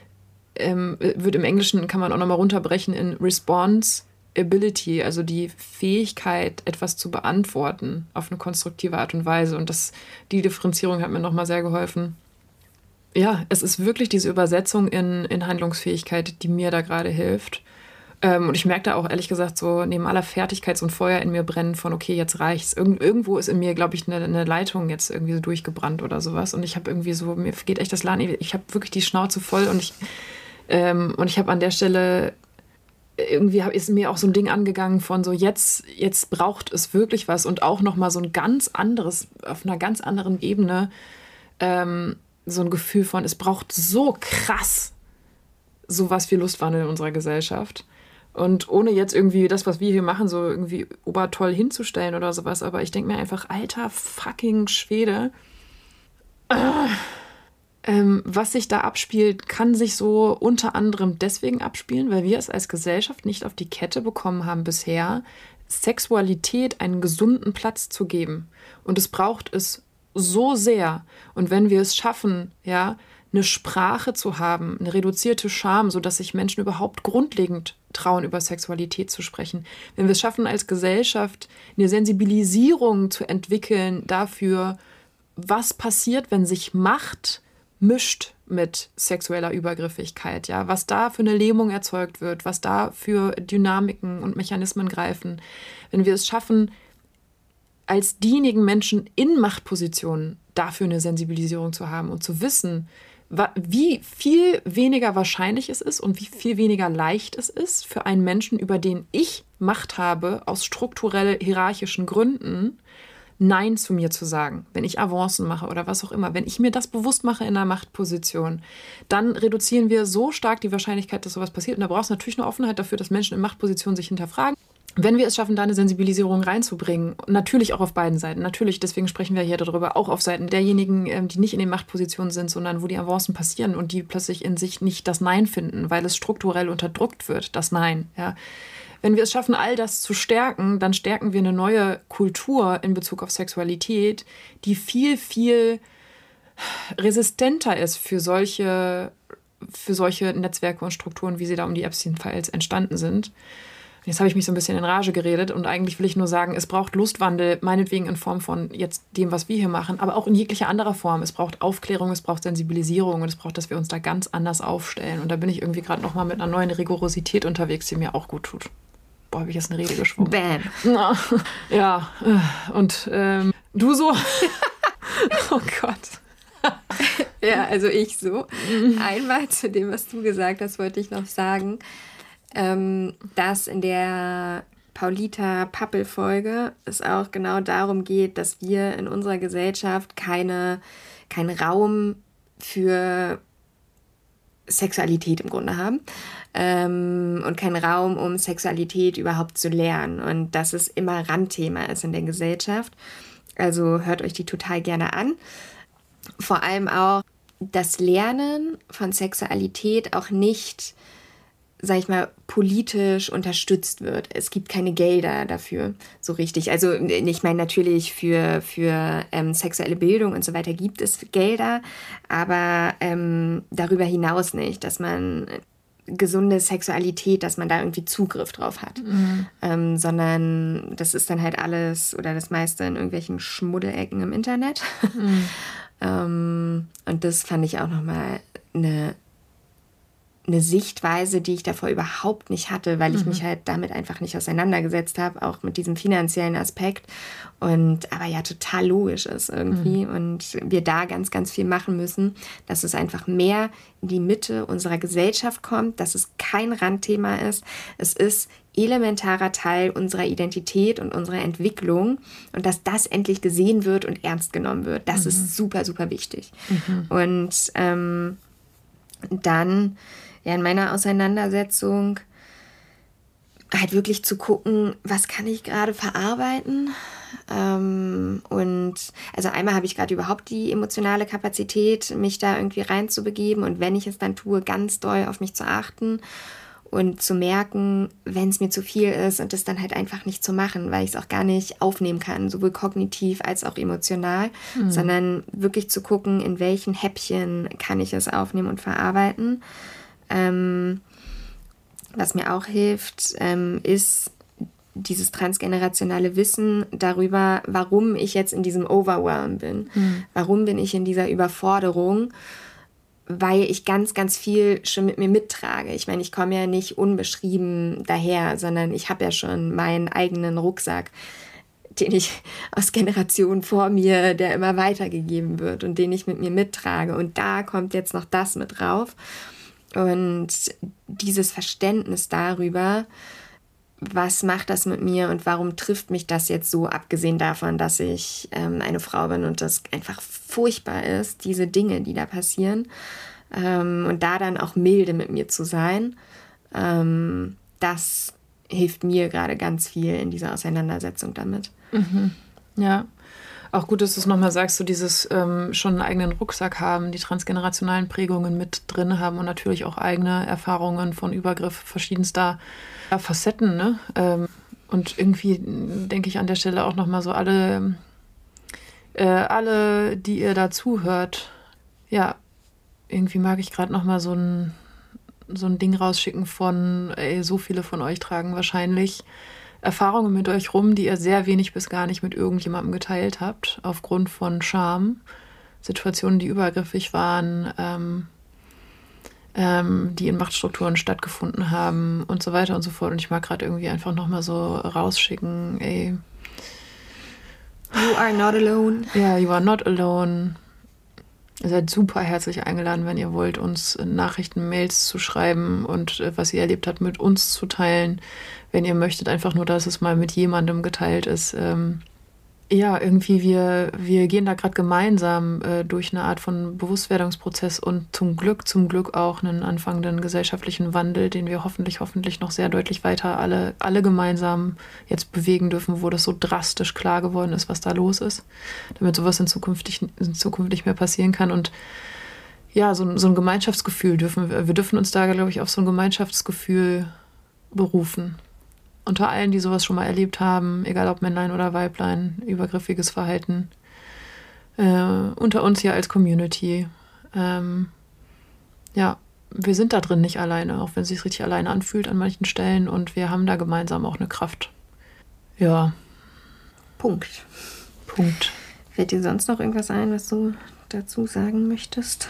ähm, wird im Englischen, kann man auch nochmal runterbrechen in Responsibility, also die Fähigkeit, etwas zu beantworten auf eine konstruktive Art und Weise. Und das, die Differenzierung hat mir nochmal sehr geholfen. Ja, es ist wirklich diese Übersetzung in, in Handlungsfähigkeit, die mir da gerade hilft. Ähm, und ich merke da auch ehrlich gesagt so neben aller Fertigkeit so ein Feuer in mir brennen von, okay, jetzt reicht's. Irgend, irgendwo ist in mir, glaube ich, eine, eine Leitung jetzt irgendwie so durchgebrannt oder sowas. Und ich habe irgendwie so, mir geht echt das Laden, ich habe wirklich die Schnauze voll und ich, ähm, und ich habe an der Stelle, irgendwie hab, ist mir auch so ein Ding angegangen von so, jetzt, jetzt braucht es wirklich was und auch nochmal so ein ganz anderes, auf einer ganz anderen Ebene, ähm, so ein Gefühl von, es braucht so krass sowas wie Lustwandel in unserer Gesellschaft. Und ohne jetzt irgendwie das, was wir hier machen, so irgendwie obertoll hinzustellen oder sowas. Aber ich denke mir einfach, alter fucking Schwede. Äh, ähm, was sich da abspielt, kann sich so unter anderem deswegen abspielen, weil wir es als Gesellschaft nicht auf die Kette bekommen haben bisher, Sexualität einen gesunden Platz zu geben. Und es braucht es so sehr. Und wenn wir es schaffen, ja, eine Sprache zu haben, eine reduzierte Scham, sodass sich Menschen überhaupt grundlegend trauen, über Sexualität zu sprechen. Wenn wir es schaffen, als Gesellschaft eine Sensibilisierung zu entwickeln dafür, was passiert, wenn sich Macht mischt mit sexueller Übergriffigkeit, ja, was da für eine Lähmung erzeugt wird, was da für Dynamiken und Mechanismen greifen. Wenn wir es schaffen, als diejenigen Menschen in Machtpositionen dafür eine Sensibilisierung zu haben und zu wissen, wie viel weniger wahrscheinlich es ist und wie viel weniger leicht es ist für einen Menschen, über den ich Macht habe, aus strukturell hierarchischen Gründen, Nein zu mir zu sagen, wenn ich Avancen mache oder was auch immer. Wenn ich mir das bewusst mache in einer Machtposition, dann reduzieren wir so stark die Wahrscheinlichkeit, dass sowas passiert. Und da braucht es natürlich eine Offenheit dafür, dass Menschen in Machtpositionen sich hinterfragen. Wenn wir es schaffen, da eine Sensibilisierung reinzubringen, natürlich auch auf beiden Seiten, natürlich, deswegen sprechen wir hier darüber, auch auf Seiten derjenigen, die nicht in den Machtpositionen sind, sondern wo die Avancen passieren und die plötzlich in sich nicht das Nein finden, weil es strukturell unterdrückt wird, das Nein. Ja. Wenn wir es schaffen, all das zu stärken, dann stärken wir eine neue Kultur in Bezug auf Sexualität, die viel, viel resistenter ist für solche, für solche Netzwerke und Strukturen, wie sie da um die Epstein-Files entstanden sind. Jetzt habe ich mich so ein bisschen in Rage geredet und eigentlich will ich nur sagen, es braucht Lustwandel, meinetwegen in Form von jetzt dem, was wir hier machen, aber auch in jeglicher anderer Form. Es braucht Aufklärung, es braucht Sensibilisierung und es braucht, dass wir uns da ganz anders aufstellen. Und da bin ich irgendwie gerade noch mal mit einer neuen Rigorosität unterwegs, die mir auch gut tut. Boah, habe ich jetzt eine Rede geschwungen. Bam. Ja, und ähm, du so? Oh Gott. Ja, also ich so. Einmal zu dem, was du gesagt hast, wollte ich noch sagen, ähm, dass in der Paulita-Pappel-Folge es auch genau darum geht, dass wir in unserer Gesellschaft keine, keinen Raum für Sexualität im Grunde haben ähm, und keinen Raum, um Sexualität überhaupt zu lernen und dass es immer Randthema ist in der Gesellschaft. Also hört euch die total gerne an. Vor allem auch das Lernen von Sexualität auch nicht, sag ich mal, politisch unterstützt wird. Es gibt keine Gelder dafür, so richtig. Also ich meine, natürlich für, für ähm, sexuelle Bildung und so weiter gibt es Gelder, aber ähm, darüber hinaus nicht, dass man gesunde Sexualität, dass man da irgendwie Zugriff drauf hat. Mhm. Ähm, sondern das ist dann halt alles oder das meiste in irgendwelchen Schmuddelecken im Internet. Mhm. ähm, und das fand ich auch nochmal eine eine Sichtweise, die ich davor überhaupt nicht hatte, weil ich mhm. mich halt damit einfach nicht auseinandergesetzt habe, auch mit diesem finanziellen Aspekt. Und aber ja, total logisch ist irgendwie. Mhm. Und wir da ganz, ganz viel machen müssen, dass es einfach mehr in die Mitte unserer Gesellschaft kommt, dass es kein Randthema ist. Es ist elementarer Teil unserer Identität und unserer Entwicklung und dass das endlich gesehen wird und ernst genommen wird. Das mhm. ist super, super wichtig. Mhm. Und ähm, dann ja, in meiner Auseinandersetzung halt wirklich zu gucken, was kann ich gerade verarbeiten. Ähm, und also einmal habe ich gerade überhaupt die emotionale Kapazität, mich da irgendwie reinzubegeben und wenn ich es dann tue, ganz doll auf mich zu achten und zu merken, wenn es mir zu viel ist und das dann halt einfach nicht zu machen, weil ich es auch gar nicht aufnehmen kann, sowohl kognitiv als auch emotional, mhm. sondern wirklich zu gucken, in welchen Häppchen kann ich es aufnehmen und verarbeiten. Ähm, was mir auch hilft, ähm, ist dieses transgenerationale Wissen darüber, warum ich jetzt in diesem Overwhelm bin. Mhm. Warum bin ich in dieser Überforderung? Weil ich ganz, ganz viel schon mit mir mittrage. Ich meine, ich komme ja nicht unbeschrieben daher, sondern ich habe ja schon meinen eigenen Rucksack, den ich aus Generationen vor mir, der immer weitergegeben wird und den ich mit mir mittrage. Und da kommt jetzt noch das mit drauf. Und dieses Verständnis darüber, was macht das mit mir und warum trifft mich das jetzt so, abgesehen davon, dass ich ähm, eine Frau bin und das einfach furchtbar ist, diese Dinge, die da passieren. Ähm, und da dann auch milde mit mir zu sein, ähm, das hilft mir gerade ganz viel in dieser Auseinandersetzung damit. Mhm. Ja, auch gut, dass du es nochmal sagst, so dieses ähm, schon einen eigenen Rucksack haben, die transgenerationalen Prägungen mit drin haben und natürlich auch eigene Erfahrungen von Übergriff verschiedenster ja, Facetten, ne? Ähm, und irgendwie denke ich an der Stelle auch nochmal so alle, äh, alle, die ihr da zuhört, ja, irgendwie mag ich gerade nochmal so ein, so ein Ding rausschicken von, ey, so viele von euch tragen wahrscheinlich Erfahrungen mit euch rum, die ihr sehr wenig bis gar nicht mit irgendjemandem geteilt habt, aufgrund von Scham, Situationen, die übergriffig waren, ähm, ähm, die in Machtstrukturen stattgefunden haben und so weiter und so fort. Und ich mag gerade irgendwie einfach nochmal so rausschicken, ey. You are not alone. Ja, you are not alone. Ihr seid super herzlich eingeladen, wenn ihr wollt, uns Nachrichten, Mails zu schreiben und äh, was ihr erlebt habt, mit uns zu teilen. Wenn ihr möchtet, einfach nur, dass es mal mit jemandem geteilt ist. Ähm, ja, irgendwie, wir, wir gehen da gerade gemeinsam äh, durch eine Art von Bewusstwerdungsprozess und zum Glück, zum Glück auch einen anfangenden gesellschaftlichen Wandel, den wir hoffentlich, hoffentlich noch sehr deutlich weiter alle, alle gemeinsam jetzt bewegen dürfen, wo das so drastisch klar geworden ist, was da los ist, damit sowas in Zukunft, in Zukunft nicht mehr passieren kann. Und ja, so, so ein Gemeinschaftsgefühl dürfen wir, wir dürfen uns da, glaube ich, auf so ein Gemeinschaftsgefühl berufen. Unter allen, die sowas schon mal erlebt haben, egal ob Männlein oder Weiblein, übergriffiges Verhalten. Äh, unter uns hier als Community. Ähm, ja, wir sind da drin nicht alleine, auch wenn es sich richtig alleine anfühlt an manchen Stellen. Und wir haben da gemeinsam auch eine Kraft. Ja. Punkt. Punkt. Fällt dir sonst noch irgendwas ein, was du dazu sagen möchtest?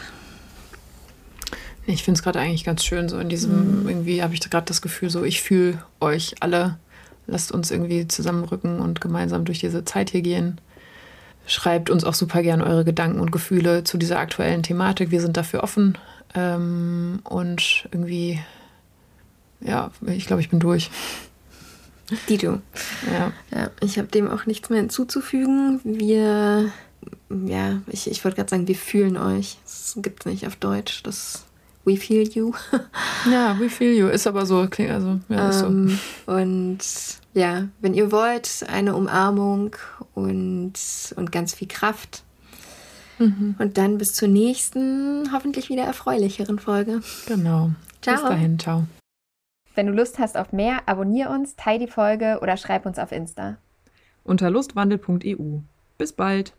Ich finde es gerade eigentlich ganz schön, so in diesem, mhm. irgendwie habe ich gerade das Gefühl, so ich fühle euch alle, lasst uns irgendwie zusammenrücken und gemeinsam durch diese Zeit hier gehen. Schreibt uns auch super gern eure Gedanken und Gefühle zu dieser aktuellen Thematik, wir sind dafür offen ähm, und irgendwie, ja, ich glaube, ich bin durch. Dito. Ja. Ja, ich habe dem auch nichts mehr hinzuzufügen. Wir, ja, ich, ich wollte gerade sagen, wir fühlen euch. Das gibt es nicht auf Deutsch, das We feel you. Ja, we feel you. Ist aber so. Klingt also, ja, ist ähm, so. Und ja, wenn ihr wollt, eine Umarmung und, und ganz viel Kraft. Mhm. Und dann bis zur nächsten, hoffentlich wieder erfreulicheren Folge. Genau. Ciao. Bis dahin, ciao. Wenn du Lust hast auf mehr, abonnier uns, teil die Folge oder schreib uns auf Insta. Unter lustwandel punkt e u. Bis bald.